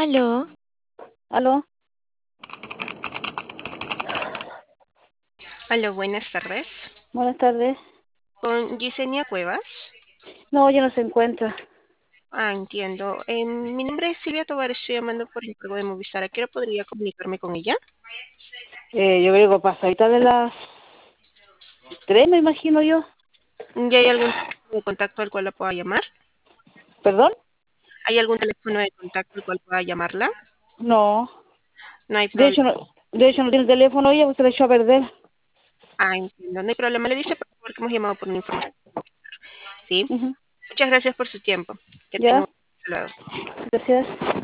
Aló, ¿Aló? Hola, buenas tardes. Buenas tardes. Con Yesenia Cuevas. No, ya no se encuentra. Entiendo. Mi nombre es Silvia Tobar, estoy llamando por el cargo de Movistar. ¿A qué hora podría comunicarme con ella? Yo creo que pasadita de las 3, me imagino yo. ¿Ya hay algún teléfono de contacto al cual la pueda llamar? ¿Perdón? ¿Hay algún teléfono de contacto al cual pueda llamarla? No. No hay De problema. hecho, no tiene el teléfono ella, pues se lo echó a perder. Entiendo. No hay problema. Le dice por favor que hemos llamado por una información. Sí. Ujú. Muchas gracias por su tiempo. Que tenga ¿Ya? un... Hasta luego. Gracias.